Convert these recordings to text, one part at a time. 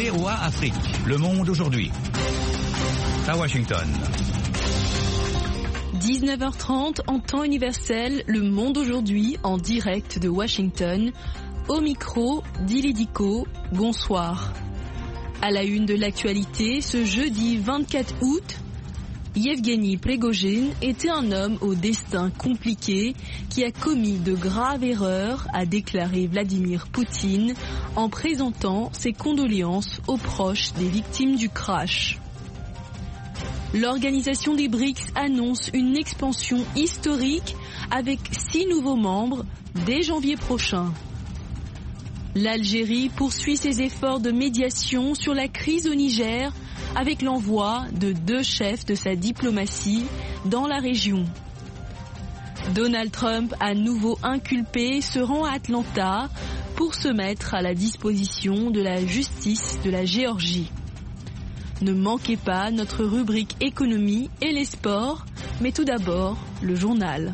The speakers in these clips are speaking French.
VOA Afrique, le monde aujourd'hui. À Washington. 19h30 en temps universel, le monde aujourd'hui en direct de Washington. Au micro, Dili Diko, bonsoir. À la une de l'actualité, ce jeudi 24 août, Yevgeny Prigojine était un homme au destin compliqué qui a commis de graves erreurs, a déclaré Vladimir Poutine en présentant ses condoléances aux proches des victimes du crash. L'organisation des BRICS annonce une expansion historique avec 6 nouveaux membres dès janvier prochain. L'Algérie poursuit ses efforts de médiation sur la crise au Niger avec l'envoi de 2 chefs de sa diplomatie dans la région. Donald Trump, à nouveau inculpé, se rend à Atlanta pour se mettre à la disposition de la justice de la Géorgie. Ne manquez pas notre rubrique économie et les sports, mais tout d'abord, le journal.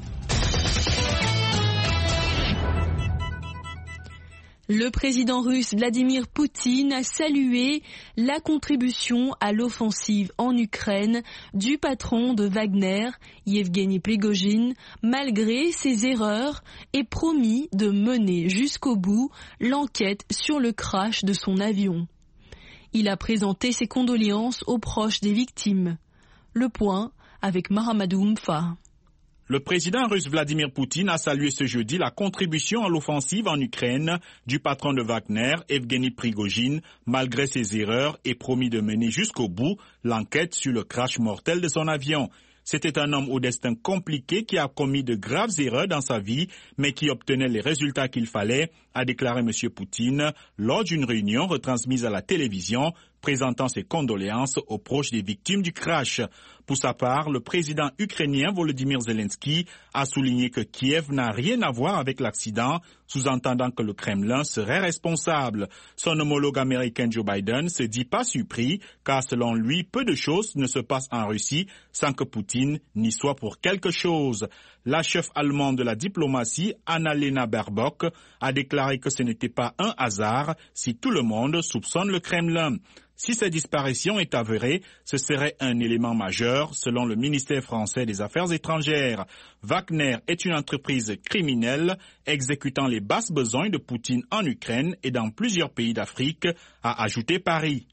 Le président russe Vladimir Poutine a salué la contribution à l'offensive en Ukraine du patron de Wagner, Yevgeny Prigojine, malgré ses erreurs, et promis de mener jusqu'au bout l'enquête sur le crash de son avion. Il a présenté ses condoléances aux proches des victimes. Le point avec Mahamadou Mfa. Le président russe Vladimir Poutine a salué ce jeudi la contribution à l'offensive en Ukraine du patron de Wagner, Evgeny Prigojine, malgré ses erreurs, et promis de mener jusqu'au bout l'enquête sur le crash mortel de son avion. C'était un homme au destin compliqué qui a commis de graves erreurs dans sa vie, mais qui obtenait les résultats qu'il fallait, a déclaré M. Poutine lors d'une réunion retransmise à la télévision, présentant ses condoléances aux proches des victimes du crash. Pour sa part, le président ukrainien Volodymyr Zelensky a souligné que Kiev n'a rien à voir avec l'accident, sous-entendant que le Kremlin serait responsable. Son homologue américain Joe Biden se dit pas surpris, car selon lui, peu de choses ne se passent en Russie sans que Poutine n'y soit pour quelque chose. La chef allemande de la diplomatie, Annalena Baerbock, a déclaré que ce n'était pas un hasard si tout le monde soupçonne le Kremlin. Si cette disparition est avérée, ce serait un élément majeur, selon le ministère français des Affaires étrangères. Wagner est une entreprise criminelle exécutant les basses besognes de Poutine en Ukraine et dans plusieurs pays d'Afrique, a ajouté Paris.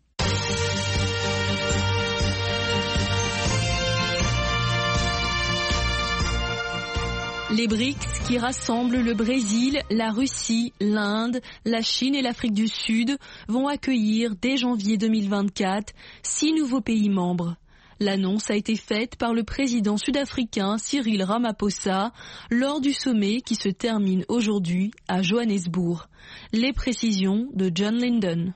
Les BRICS, qui rassemblent le Brésil, la Russie, l'Inde, la Chine et l'Afrique du Sud, vont accueillir dès janvier 2024 6 nouveaux pays membres. L'annonce a été faite par le président sud-africain Cyril Ramaphosa lors du sommet qui se termine aujourd'hui à Johannesburg. Les précisions de John Linden.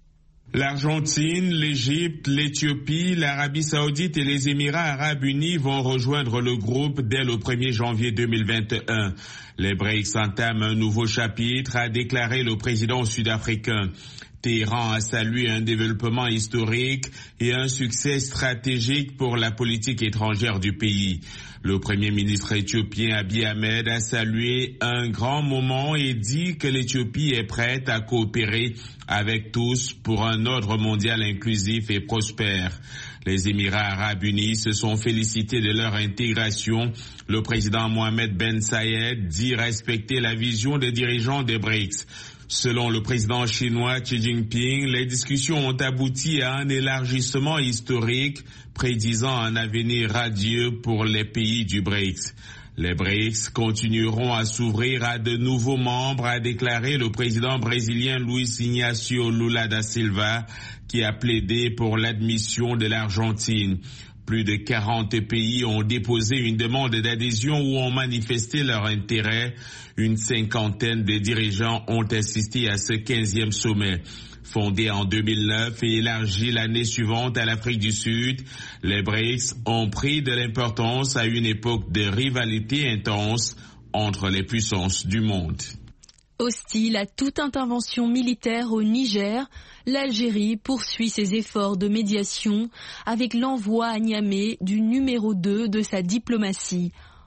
L'Argentine, l'Égypte, l'Éthiopie, l'Arabie Saoudite et les Émirats Arabes Unis vont rejoindre le groupe dès le 1er janvier 2021. Les BRICS entament un nouveau chapitre, a déclaré le président sud-africain. Téhéran a salué un développement historique et un succès stratégique pour la politique étrangère du pays. Le premier ministre éthiopien Abiy Ahmed a salué un grand moment et dit que l'Éthiopie est prête à coopérer avec tous pour un ordre mondial inclusif et prospère. Les Émirats Arabes Unis se sont félicités de leur intégration. Le président Mohamed Ben Zayed dit respecter la vision des dirigeants des BRICS. Selon le président chinois Xi Jinping, les discussions ont abouti à un élargissement historique, prédisant un avenir radieux pour les pays du BRICS. Les BRICS continueront à s'ouvrir à de nouveaux membres, a déclaré le président brésilien Luiz Inácio Lula da Silva, qui a plaidé pour l'admission de l'Argentine. Plus de 40 pays ont déposé une demande d'adhésion ou ont manifesté leur intérêt. Une cinquantaine de dirigeants ont assisté à ce 15e sommet. Fondé en 2009 et élargi l'année suivante à l'Afrique du Sud, les BRICS ont pris de l'importance à une époque de rivalité intense entre les puissances du monde. Hostile à toute intervention militaire au Niger, l'Algérie poursuit ses efforts de médiation avec l'envoi à Niamey du numéro 2 de sa diplomatie.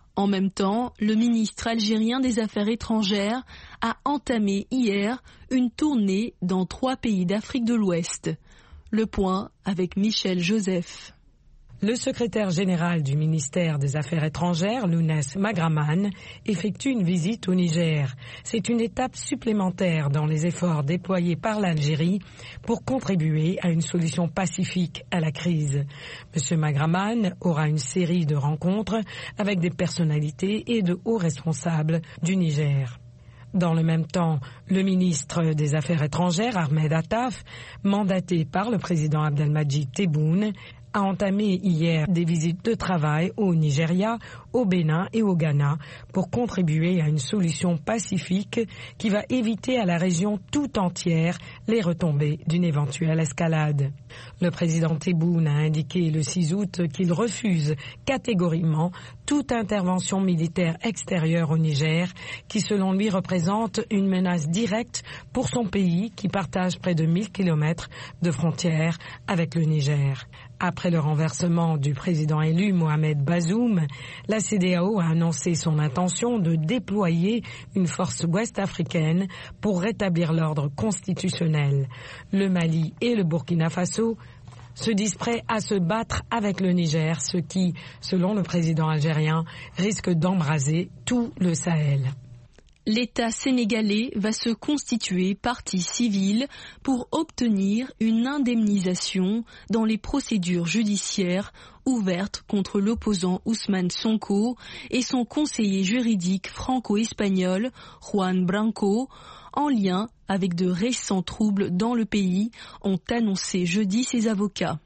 En même temps, le ministre algérien des Affaires étrangères a entamé hier une tournée dans 3 pays d'Afrique de l'Ouest. Le point avec Michel Joseph. Le secrétaire général du ministère des Affaires étrangères, Lounès Magraman, effectue une visite au Niger. C'est une étape supplémentaire dans les efforts déployés par l'Algérie pour contribuer à une solution pacifique à la crise. M. Magraman aura une série de rencontres avec des personnalités et de hauts responsables du Niger. Dans le même temps, le ministre des Affaires étrangères, Ahmed Attaf, mandaté par le président Abdelmadjid Tebboune, a entamé hier des visites de travail au Nigeria, au Bénin et au Ghana pour contribuer à une solution pacifique qui va éviter à la région tout entière les retombées d'une éventuelle escalade. Le président Tebboune a indiqué le 6 août qu'il refuse catégoriquement toute intervention militaire extérieure au Niger qui, selon lui, représente une menace directe pour son pays qui partage près de 1000 km de frontières avec le Niger. Après le renversement du président élu Mohamed Bazoum, la CEDEAO a annoncé son intention de déployer une force ouest-africaine pour rétablir l'ordre constitutionnel. Le Mali et le Burkina Faso se disent prêts à se battre avec le Niger, ce qui, selon le président algérien, risque d'embraser tout le Sahel. L'État sénégalais va se constituer partie civile pour obtenir une indemnisation dans les procédures judiciaires ouvertes contre l'opposant Ousmane Sonko et son conseiller juridique franco-espagnol Juan Branco, en lien avec de récents troubles dans le pays, ont annoncé jeudi ses avocats.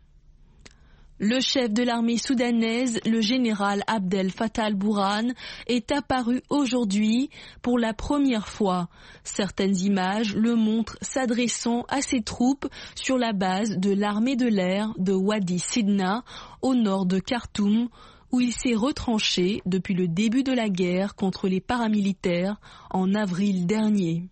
Le chef de l'armée soudanaise, le général Abdel Fattah al-Burhan, est apparu aujourd'hui pour la première fois. Certaines images le montrent s'adressant à ses troupes sur la base de l'armée de l'air de Wadi Sidna, au nord de Khartoum, où il s'est retranché depuis le début de la guerre contre les paramilitaires en avril dernier.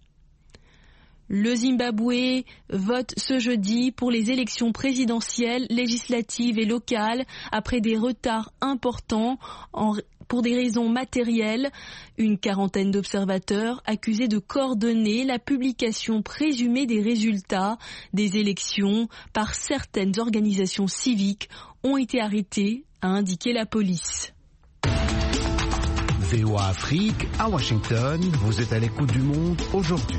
Le Zimbabwe vote ce jeudi pour les élections présidentielles, législatives et locales après des retards importants pour des raisons matérielles. Une quarantaine d'observateurs accusés de coordonner la publication présumée des résultats des élections par certaines organisations civiques ont été arrêtés, a indiqué la police. VOA Afrique, à Washington, vous êtes à l'écoute du monde aujourd'hui.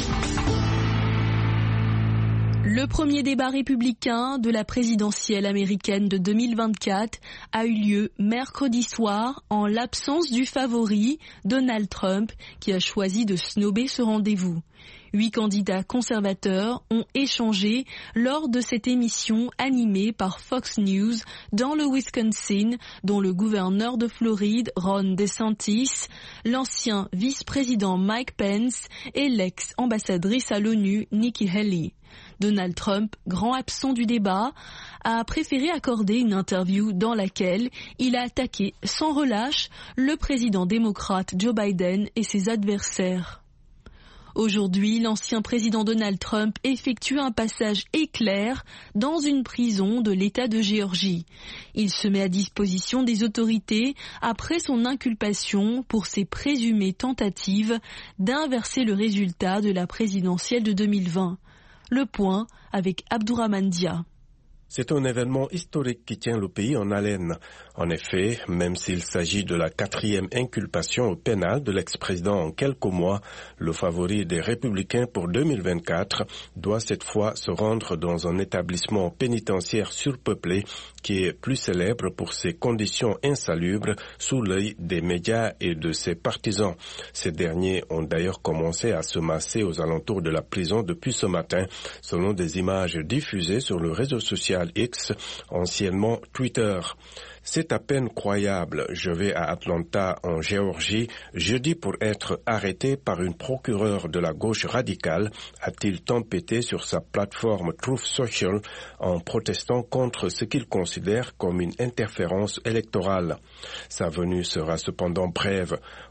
Le premier débat républicain de la présidentielle américaine de 2024 a eu lieu mercredi soir en l'absence du favori, Donald Trump, qui a choisi de snober ce rendez-vous. 8 candidats conservateurs ont échangé lors de cette émission animée par Fox News dans le Wisconsin, dont le gouverneur de Floride, Ron DeSantis, l'ancien vice-président Mike Pence et l'ex-ambassadrice à l'ONU, Nikki Haley. Donald Trump, grand absent du débat, a préféré accorder une interview dans laquelle il a attaqué sans relâche le président démocrate Joe Biden et ses adversaires. Aujourd'hui, l'ancien président Donald Trump effectue un passage éclair dans une prison de l'État de Géorgie. Il se met à disposition des autorités après son inculpation pour ses présumées tentatives d'inverser le résultat de la présidentielle de 2020. Le point avec Abdourahmane Dia. C'est un événement historique qui tient le pays en haleine. En effet, même s'il s'agit de la 4e inculpation au pénal de l'ex-président en quelques mois, le favori des Républicains pour 2024 doit cette fois se rendre dans un établissement pénitentiaire surpeuplé qui est plus célèbre pour ses conditions insalubres sous l'œil des médias et de ses partisans. Ces derniers ont d'ailleurs commencé à se masser aux alentours de la prison depuis ce matin, selon des images diffusées sur le réseau social X, anciennement Twitter. C'est à peine croyable. Je vais à Atlanta, en Géorgie, jeudi pour être arrêté par une procureure de la gauche radicale, a-t-il tempêté sur sa plateforme Truth Social en protestant contre ce qu'il considère comme une interférence électorale. Sa venue sera cependant brève.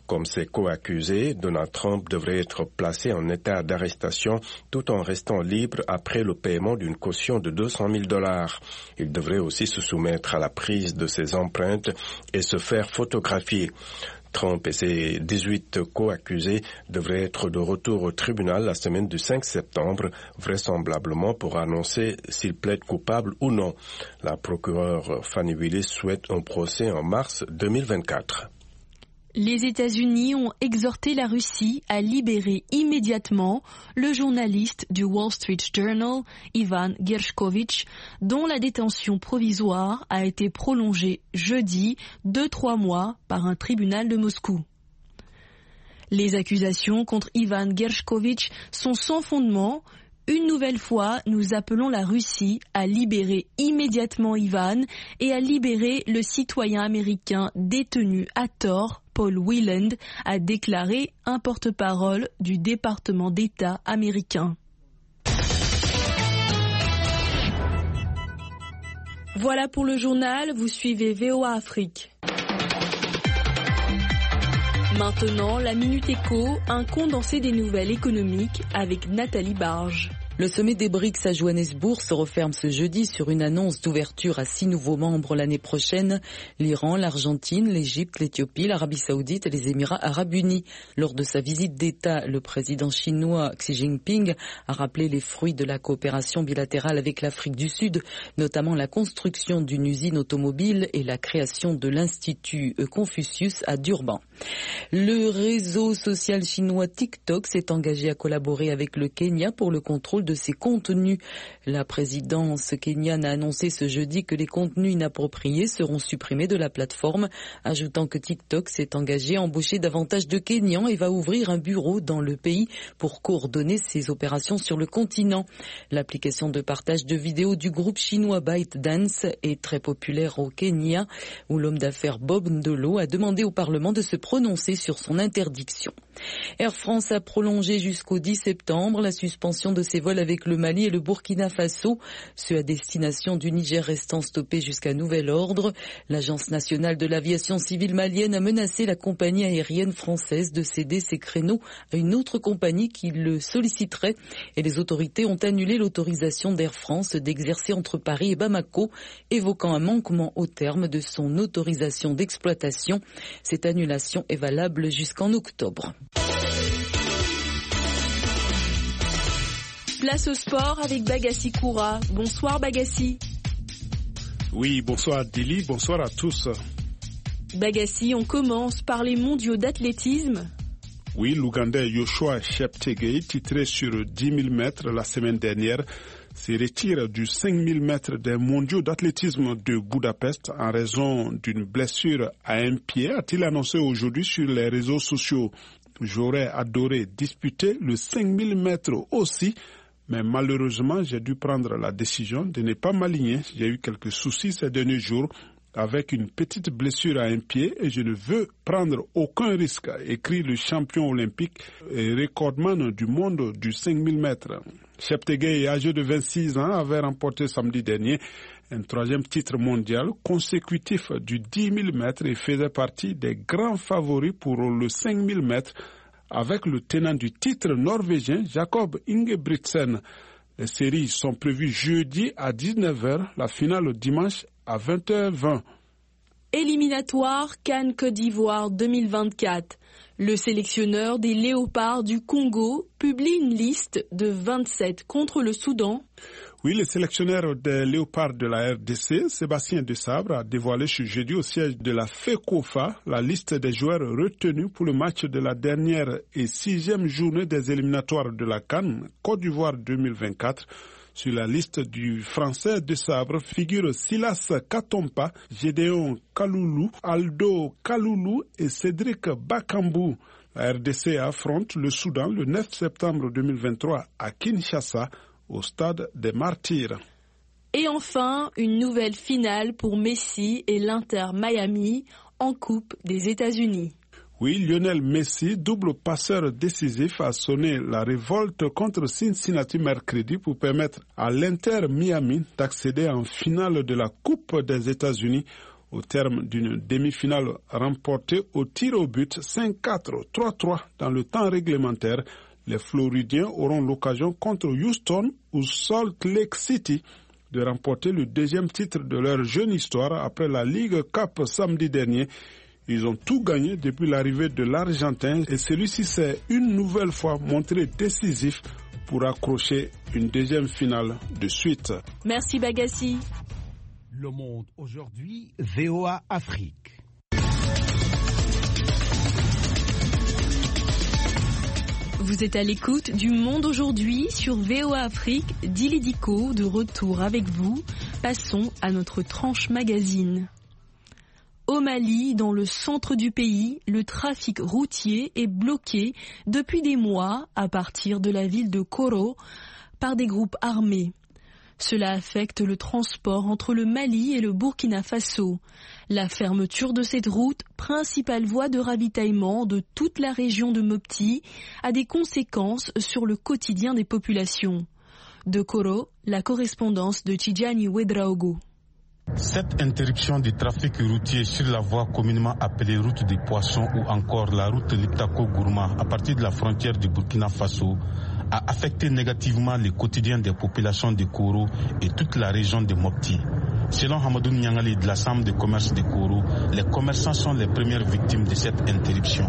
Comme ses co-accusés, Donald Trump devrait être placé en état d'arrestation tout en restant libre après le paiement d'une caution de $200,000. Il devrait aussi se soumettre à la prise de ses empreintes et se faire photographier. Trump et ses 18 co-accusés devraient être de retour au tribunal la semaine du 5 septembre, vraisemblablement pour annoncer s'ils plaident coupables ou non. La procureure Fani Willis souhaite un procès en mars 2024. Les États-Unis ont exhorté la Russie à libérer immédiatement le journaliste du Wall Street Journal, Ivan Gershkovich, dont la détention provisoire a été prolongée jeudi de 3 mois par un tribunal de Moscou. Les accusations contre Ivan Gershkovich sont sans fondement. Une nouvelle fois, nous appelons la Russie à libérer immédiatement Ivan et à libérer le citoyen américain détenu à tort, Paul Whelan, a déclaré un porte-parole du département d'État américain. Voilà pour le journal, vous suivez VOA Afrique. Maintenant, la Minute Éco, un condensé des nouvelles économiques avec Nathalie Barge. Le sommet des BRICS à Johannesburg se referme ce jeudi sur une annonce d'ouverture à 6 nouveaux membres l'année prochaine. L'Iran, l'Argentine, l'Égypte, l'Éthiopie, l'Arabie Saoudite et les Émirats Arabes Unis. Lors de sa visite d'État, le président chinois Xi Jinping a rappelé les fruits de la coopération bilatérale avec l'Afrique du Sud, notamment la construction d'une usine automobile et la création de l'Institut Confucius à Durban. Le réseau social chinois TikTok s'est engagé à collaborer avec le Kenya pour le contrôle de ses contenus. La présidence kenyane a annoncé ce jeudi que les contenus inappropriés seront supprimés de la plateforme, ajoutant que TikTok s'est engagé à embaucher davantage de Kenyans et va ouvrir un bureau dans le pays pour coordonner ses opérations sur le continent. L'application de partage de vidéos du groupe chinois ByteDance est très populaire au Kenya, où l'homme d'affaires Bob Ndolo a demandé au Parlement de se prononcer sur son interdiction. Air France a prolongé jusqu'au 10 septembre la suspension de ses vols avec le Mali et le Burkina Faso, ceux à destination du Niger restant stoppés jusqu'à nouvel ordre. L'Agence nationale de l'aviation civile malienne a menacé la compagnie aérienne française de céder ses créneaux à une autre compagnie qui le solliciterait et les autorités ont annulé l'autorisation d'Air France d'exercer entre Paris et Bamako, évoquant un manquement au terme de son autorisation d'exploitation. Cette annulation est valable jusqu'en octobre. Place au sport avec Bagassi Koura. Bonsoir Bagassi. Oui, bonsoir Dili, bonsoir à tous. Bagassi, on commence par les mondiaux d'athlétisme. Oui, l'Ougandais Yoshua Cheptegei, titré sur 10 000 mètres la semaine dernière, se retire du 5 000 mètres des mondiaux d'athlétisme de Budapest en raison d'une blessure à un pied, a-t-il annoncé aujourd'hui sur les réseaux sociaux. J'aurais adoré disputer le 5 000 mètres aussi, mais malheureusement, j'ai dû prendre la décision de ne pas m'aligner. J'ai eu quelques soucis ces derniers jours avec une petite blessure à un pied et je ne veux prendre aucun risque, écrit le champion olympique et recordman du monde du 5 000 mètres. Cheptegei, âgé de 26 ans, avait remporté samedi dernier un 3e titre mondial consécutif du 10 000 mètres et faisait partie des grands favoris pour le 5 000 mètres avec le tenant du titre norvégien Jakob Ingebrigtsen. Les séries sont prévues jeudi à 19h, la finale dimanche à 20h20. Éliminatoire CAN Côte d'Ivoire 2024. Le sélectionneur des Léopards du Congo publie une liste de 27 contre le Soudan. Oui, le sélectionneur des Léopards de la RDC, Sébastien Desabre, a dévoilé ce jeudi au siège de la FECOFA la liste des joueurs retenus pour le match de la dernière et 6e journée des éliminatoires de la CAN Côte d'Ivoire 2024. Sur la liste du français Desabre figurent Silas Katompa, Gédéon Kaloulou, Aldo Kaloulou et Cédric Bakambou. La RDC affronte le Soudan le 9 septembre 2023 à Kinshasa, au stade des Martyrs. Et enfin, une nouvelle finale pour Messi et l'Inter Miami en Coupe des États-Unis. Oui, Lionel Messi, double passeur décisif, a sonné la révolte contre Cincinnati mercredi pour permettre à l'Inter Miami d'accéder en finale de la Coupe des États-Unis Au terme d'une demi-finale remportée au tir au but 5-4, 3-3 dans le temps réglementaire, les Floridiens auront l'occasion contre Houston ou Salt Lake City de remporter le deuxième titre de leur jeune histoire après la Ligue Cup samedi dernier. Ils ont tout gagné depuis l'arrivée de l'Argentin et celui-ci s'est une nouvelle fois montré décisif pour accrocher une deuxième finale de suite. Merci Bagassi. Le Monde aujourd'hui, VOA Afrique. Vous êtes à l'écoute du Monde aujourd'hui sur VOA Afrique, Dili Diko de retour avec vous. Passons à notre tranche magazine. Au Mali, dans le centre du pays, le trafic routier est bloqué depuis des mois à partir de la ville de Koro par des groupes armés. Cela affecte le transport entre le Mali et le Burkina Faso. La fermeture de cette route, principale voie de ravitaillement de toute la région de Mopti, a des conséquences sur le quotidien des populations. De Koro, la correspondance de Tidjani Ouedraogo. Cette interruption du trafic routier sur la voie communément appelée route des poissons ou encore la route Liptako-Gourma à partir de la frontière du Burkina Faso a affecté négativement le quotidien des populations de Koro et toute la région de Mopti. Selon Hamadou Nyangali de la Chambre de commerce de Koro, les commerçants sont les premières victimes de cette interruption.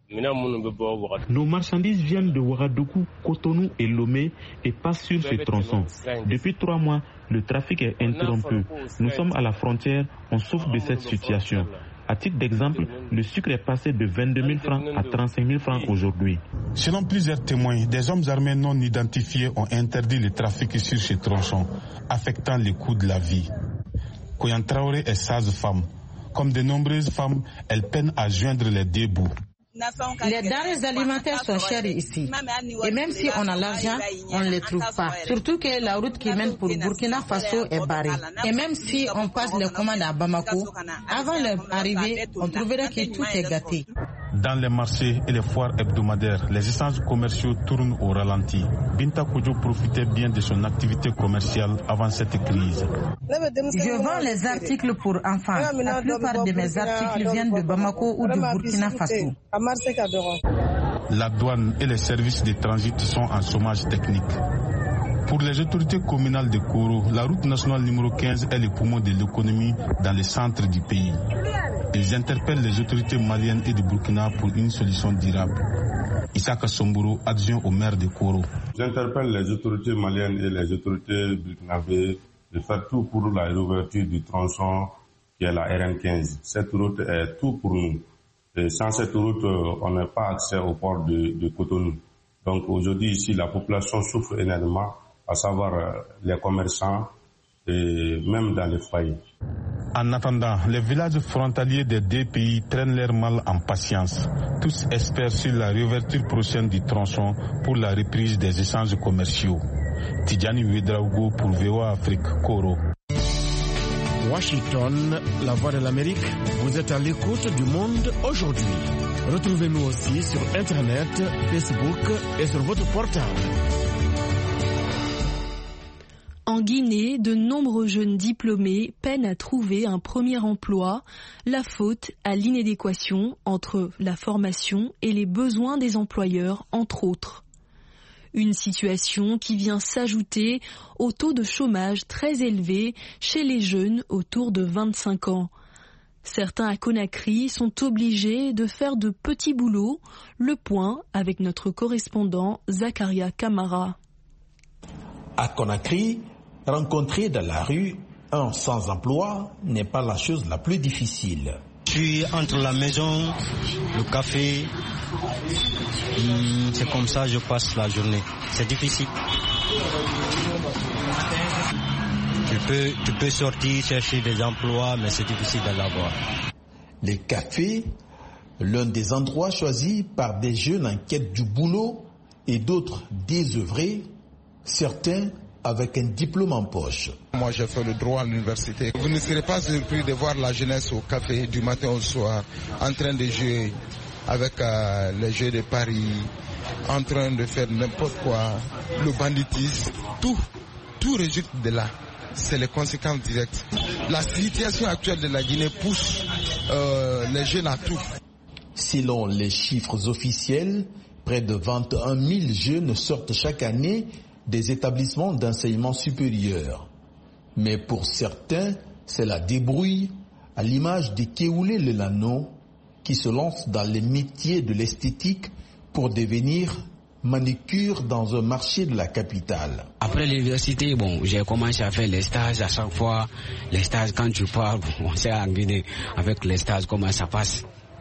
Nos marchandises viennent de Ouagadougou, Cotonou et Lomé et passent sur ce tronçon. Depuis 3 mois, le trafic est interrompu. Nous sommes à la frontière, on souffre de cette situation. À titre d'exemple, le sucre est passé de 22 000 francs à 35 000 francs aujourd'hui. Selon plusieurs témoins, des hommes armés non identifiés ont interdit le trafic sur ce tronçon, affectant le coût de la vie. Koyan Traoré est sage-femme. Comme de nombreuses femmes, elle peine à joindre les deux bouts. Les denrées alimentaires sont chères ici. Et même si on a l'argent, on ne les trouve pas. Surtout que la route qui mène pour Burkina Faso est barrée. Et même si on passe les commandes à Bamako, avant leur arrivée, on trouverait que tout est gâté. Dans les marchés et les foires hebdomadaires, les échanges commerciaux tournent au ralenti. Binta Kojo profitait bien de son activité commerciale avant cette crise. Je vends les articles pour enfants. La plupart de mes articles viennent de Bamako ou du Burkina Faso. La douane et les services de transit sont en chômage technique. Pour les autorités communales de Koro, la route nationale numéro 15 est le poumon de l'économie dans le centre du pays. Ils interpellent les autorités maliennes et du Burkina pour une solution durable. Issaka Somboro, adjoint au maire de Koro. J'interpelle les autorités maliennes et les autorités burkinabées de faire tout pour la réouverture du tronçon qui est la RN15. Cette route est tout pour nous. Et sans cette route, on n'a pas accès au port de Cotonou. Donc aujourd'hui, ici, la population souffre énormément, à savoir les commerçants et même dans les foyers. En attendant, les villages frontaliers des deux pays traînent leur mal en patience. Tous espèrent sur la réouverture prochaine du tronçon pour la reprise des échanges commerciaux. Tidjani Ouedraogo pour VOA Afrique, Koro. Washington, la voix de l'Amérique, vous êtes à l'écoute du Monde aujourd'hui. Retrouvez-nous aussi sur Internet, Facebook et sur votre portable. En Guinée, de nombreux jeunes diplômés peinent à trouver un premier emploi, la faute à l'inadéquation entre la formation et les besoins des employeurs, entre autres. Une situation qui vient s'ajouter au taux de chômage très élevé chez les jeunes autour de 25 ans. Certains à Conakry sont obligés de faire de petits boulots. Le point avec notre correspondant Zakaria Kamara. À Conakry, rencontrer dans la rue un sans-emploi n'est pas la chose la plus difficile. Je suis entre la maison, le café, c'est comme ça que je passe la journée. C'est difficile. Tu peux sortir chercher des emplois, mais c'est difficile d'en avoir. Les cafés, l'un des endroits choisis par des jeunes en quête du boulot et d'autres désœuvrés, certains avec un diplôme en poche. Moi, j'ai fait le droit à l'université. Vous ne serez pas surpris de voir la jeunesse au café du matin au soir, en train de jouer avec les jeux de Paris, en train de faire n'importe quoi, le banditisme. Tout résulte de là. C'est les conséquences directes. La situation actuelle de la Guinée pousse les jeunes à tout. Selon les chiffres officiels, près de 21 000 jeunes sortent chaque année des établissements d'enseignement supérieur. Mais pour certains, c'est la débrouille, à l'image de Keoulé Lelano, qui se lance dans les métiers de l'esthétique pour devenir manicure dans un marché de la capitale. Après l'université, j'ai commencé à faire les stages à chaque fois. Les stages, quand tu parles, on sait en Guinée, avec les stages, comment ça passe.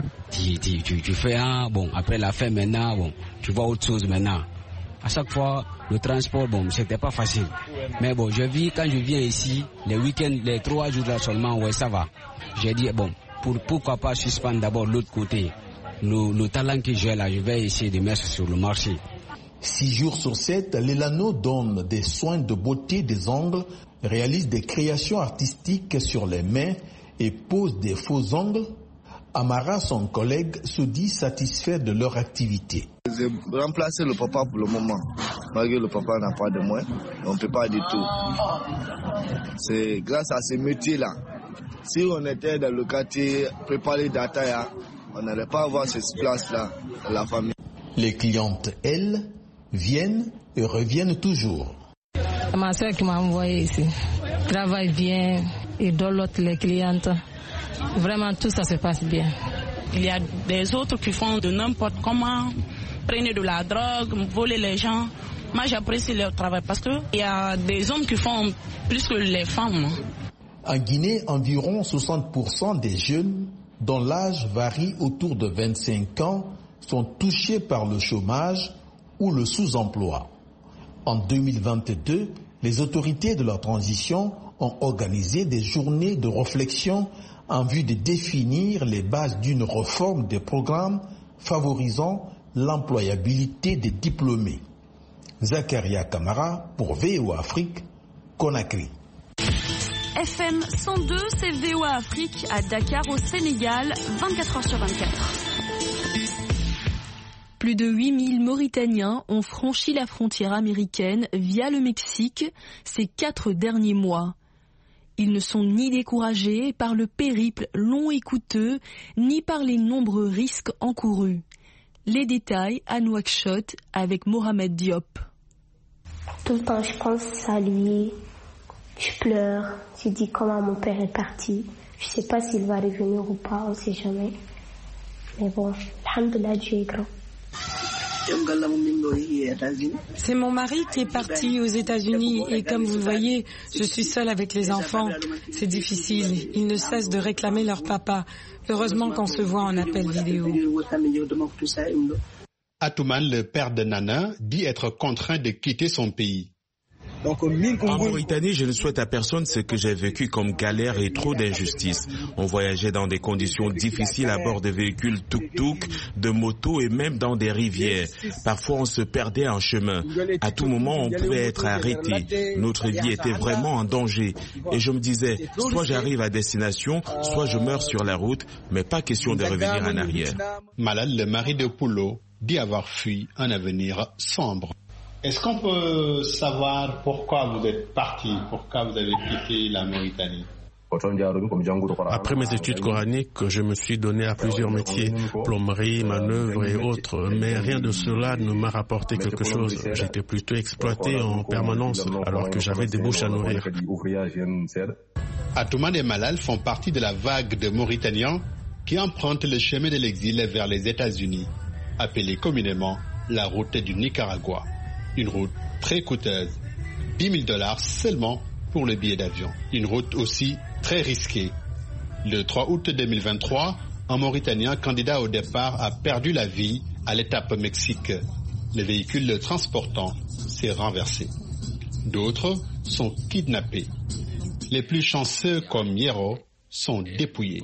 Tu fais un, après la fin maintenant, tu vois autre chose maintenant. À chaque fois, le transport, c'était pas facile. Mais quand je viens ici, les week-ends, les 3 jours là seulement, ça va. J'ai dit, pourquoi pas suspendre d'abord l'autre côté. Le talent que j'ai là, je vais essayer de mettre sur le marché. 6 jours sur 7, Lelano donne des soins de beauté des ongles, réalise des créations artistiques sur les mains et pose des faux ongles. Amara, son collègue, se dit satisfait de leur activité. J'ai remplacé le papa pour le moment. Malgré le papa n'a pas de moyens, on ne peut pas du tout. C'est grâce à ce métier-là. Si on était dans le quartier préparé d'Ataya, on n'allait pas avoir cette place-là dans la famille. Les clientes, elles, viennent et reviennent toujours. Ma soeur qui m'a envoyé ici travaille bien et dolote les clientes. Vraiment, tout ça se passe bien. Il y a des autres qui font de n'importe comment, prennent de la drogue, voler les gens. Moi, j'apprécie leur travail parce qu'il y a des hommes qui font plus que les femmes. En Guinée, environ 60% des jeunes, dont l'âge varie autour de 25 ans, sont touchés par le chômage ou le sous-emploi. En 2022, les autorités de la transition ont organisé des journées de réflexion en vue de définir les bases d'une réforme des programmes favorisant l'employabilité des diplômés. Zakaria Kamara pour VOA Afrique, Conakry. FM 102, c'est VOA Afrique à Dakar au Sénégal, 24h sur 24. Plus de 8000 Mauritaniens ont franchi la frontière américaine via le Mexique ces 4 derniers mois. Ils ne sont ni découragés par le périple long et coûteux, ni par les nombreux risques encourus. Les détails à Nouakchott avec Mohamed Diop. Tout le temps, je pense à lui, je pleure, je dis comment mon père est parti. Je ne sais pas s'il va revenir ou pas, on ne sait jamais. Mais bon, alhamdoulilah, Dieu est grand. C'est mon mari qui est parti aux États-Unis et comme vous le voyez, je suis seule avec les enfants. C'est difficile, ils ne cessent de réclamer leur papa. Heureusement qu'on se voit en appel vidéo. Atouman, le père de Nana, dit être contraint de quitter son pays. En Mauritanie, je ne souhaite à personne ce que j'ai vécu comme galère et trop d'injustice. On voyageait dans des conditions difficiles à bord de véhicules tuk-tuk, de motos et même dans des rivières. Parfois, on se perdait en chemin. À tout moment, on pouvait être arrêté. Notre vie était vraiment en danger. Et je me disais, soit j'arrive à destination, soit je meurs sur la route, mais pas question de revenir en arrière. Malal, le mari de Poulo, dit avoir fui un avenir sombre. Est-ce qu'on peut savoir pourquoi vous êtes parti, pourquoi vous avez quitté la Mauritanie? Après mes études coraniques, je me suis donné à plusieurs métiers, plomberie, manœuvre et autres, mais rien de cela ne m'a rapporté quelque chose. J'étais plutôt exploité en permanence alors que j'avais des bouches à nourrir. Atouman et Malal font partie de la vague de Mauritaniens qui empruntent le chemin de l'exil vers les États-Unis, appelée communément la route du Nicaragua. Une route très coûteuse, $10 000 seulement pour le billet d'avion. Une route aussi très risquée. Le 3 août 2023, un Mauritanien candidat au départ a perdu la vie à l'étape Mexique. Le véhicule le transportant s'est renversé. D'autres sont kidnappés. Les plus chanceux, comme Yero, sont dépouillés.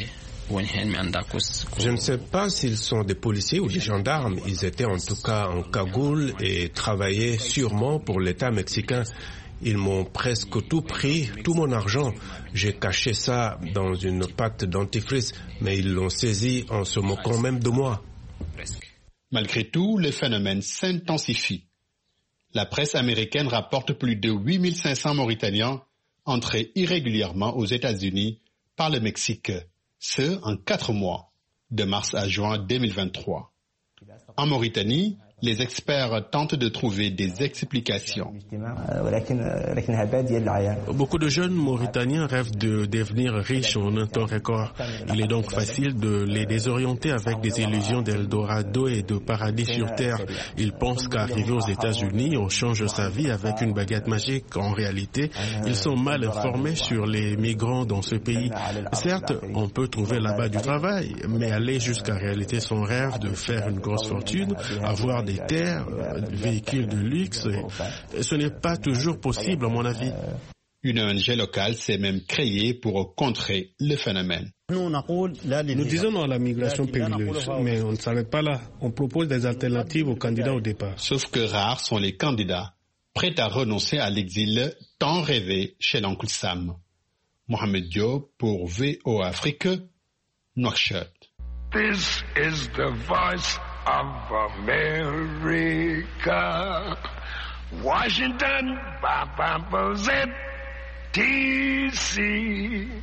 Je ne sais pas s'ils sont des policiers ou des gendarmes. Ils étaient en tout cas en cagoule et travaillaient sûrement pour l'État mexicain. Ils m'ont presque tout pris, tout mon argent. J'ai caché ça dans une pâte dentifrice, mais ils l'ont saisi en se moquant même de moi. Malgré tout, le phénomène s'intensifie. La presse américaine rapporte plus de 8500 Mauritaniens entrés irrégulièrement aux États-Unis par le Mexique, ce en 4 mois, de mars à juin 2023. En Mauritanie, les experts tentent de trouver des explications. Beaucoup de jeunes Mauritaniens rêvent de devenir riches en un temps record. Il est donc facile de les désorienter avec des illusions d'Eldorado et de paradis sur terre. Ils pensent qu'arriver aux États-Unis, on change sa vie avec une baguette magique. En réalité, ils sont mal informés sur les migrants dans ce pays. Certes, on peut trouver là-bas du travail, mais aller jusqu'à réaliser son rêve de faire une grosse fortune, avoir des terres, véhicules de luxe, ce n'est pas toujours possible à mon avis. Une ONG locale s'est même créée pour contrer le phénomène. Nous disons non à la migration périlleuse, mais on ne s'arrête pas là. On propose des alternatives aux candidats au départ. Sauf que rares sont les candidats prêts à renoncer à l'exil tant rêvé chez l'oncle Sam. Mohamed Diop pour VOA Afrique, Nouakchott. This is the voice of America, Washington, DC.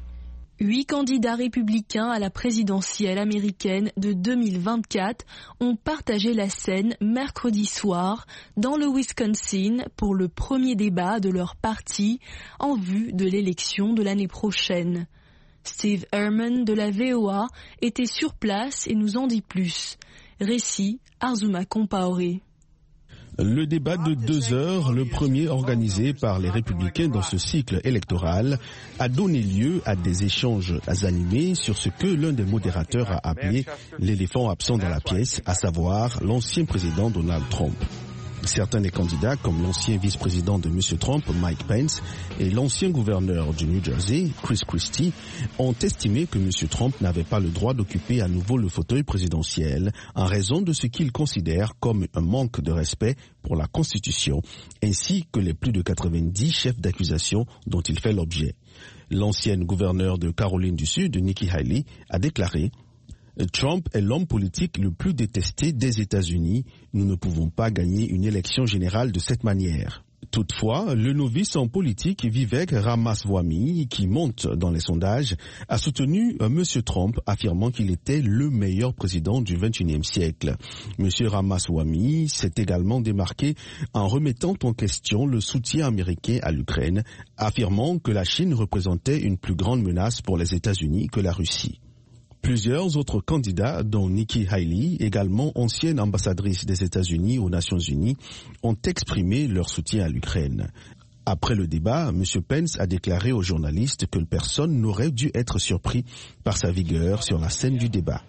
8 candidats républicains à la présidentielle américaine de 2024 ont partagé la scène mercredi soir dans le Wisconsin pour le premier débat de leur parti en vue de l'élection de l'année prochaine. Steve Herman de la VOA était sur place et nous en dit plus. Récit Arzuma Compaoré. Le débat de 2 heures, le premier organisé par les républicains dans ce cycle électoral, a donné lieu à des échanges animés sur ce que l'un des modérateurs a appelé l'éléphant absent dans la pièce, à savoir l'ancien président Donald Trump. Certains des candidats, comme l'ancien vice-président de M. Trump, Mike Pence, et l'ancien gouverneur du New Jersey, Chris Christie, ont estimé que M. Trump n'avait pas le droit d'occuper à nouveau le fauteuil présidentiel en raison de ce qu'ils considèrent comme un manque de respect pour la Constitution, ainsi que les plus de 90 chefs d'accusation dont il fait l'objet. L'ancienne gouverneure de Caroline du Sud, Nikki Haley, a déclaré: Trump est l'homme politique le plus détesté des États-Unis. Nous ne pouvons pas gagner une élection générale de cette manière. Toutefois, le novice en politique Vivek Ramaswamy, qui monte dans les sondages, a soutenu M. Trump, affirmant qu'il était le meilleur président du XXIe siècle. M. Ramaswamy s'est également démarqué en remettant en question le soutien américain à l'Ukraine, affirmant que la Chine représentait une plus grande menace pour les États-Unis que la Russie. Plusieurs autres candidats, dont Nikki Haley, également ancienne ambassadrice des États-Unis aux Nations Unies, ont exprimé leur soutien à l'Ukraine. Après le débat, M. Pence a déclaré aux journalistes que personne n'aurait dû être surpris par sa vigueur sur la scène du débat.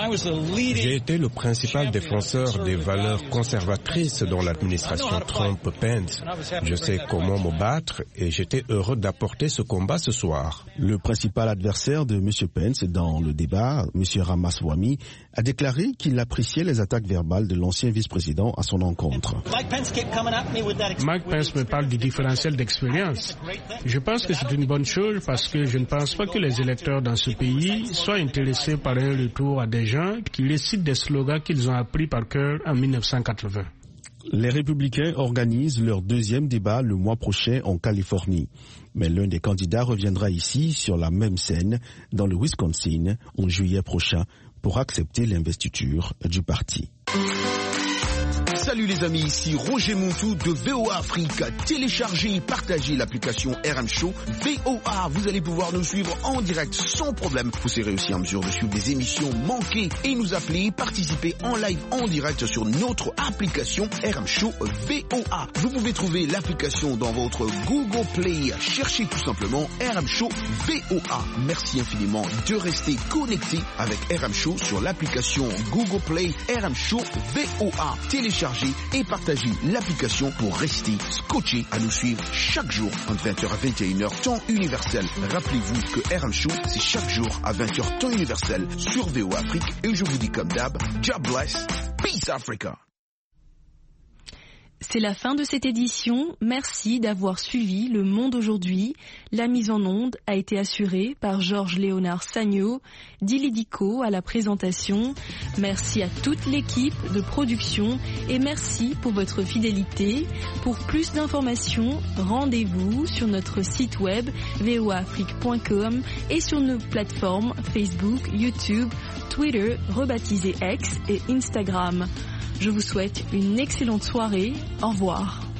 J'ai été le principal défenseur des valeurs conservatrices dans l'administration Trump-Pence. Je sais comment me battre et j'étais heureux d'apporter ce combat ce soir. Le principal adversaire de M. Pence dans le débat, M. Ramaswamy, a déclaré qu'il appréciait les attaques verbales de l'ancien vice-président à son encontre. Mike Pence me parle du différentiel d'expérience. Je pense que c'est une bonne chose parce que je ne pense pas que les électeurs dans ce pays soient intéressés par un retour à des gens qui récitent des slogans qu'ils ont appris par cœur en 1980. Les républicains organisent leur deuxième débat le mois prochain en Californie. Mais l'un des candidats reviendra ici sur la même scène dans le Wisconsin en juillet prochain pour accepter l'investiture du parti. Salut les amis, ici Roger Montou de VOA Afrique. Téléchargez et partagez l'application RM Show VOA. Vous allez pouvoir nous suivre en direct sans problème. Vous serez aussi en mesure de suivre des émissions manquées et nous appeler, participer en live en direct sur notre application RM Show VOA. Vous pouvez trouver l'application dans votre Google Play. Cherchez tout simplement RM Show VOA. Merci infiniment de rester connecté avec RM Show sur l'application Google Play RM Show VOA. Téléchargez et partagez l'application pour rester scotché à nous suivre chaque jour entre 20h à 21h temps universel. Rappelez-vous que RM Show c'est chaque jour à 20h temps universel sur VOA Afrique et je vous dis comme d'hab, God bless, peace Africa. C'est la fin de cette édition. Merci d'avoir suivi Le Monde aujourd'hui. La mise en onde a été assurée par Georges-Léonard Sagno, Dili Diko à la présentation. Merci à toute l'équipe de production et merci pour votre fidélité. Pour plus d'informations, rendez-vous sur notre site web voaafrique.com et sur nos plateformes Facebook, YouTube, Twitter, rebaptisé X et Instagram. Je vous souhaite une excellente soirée. Au revoir.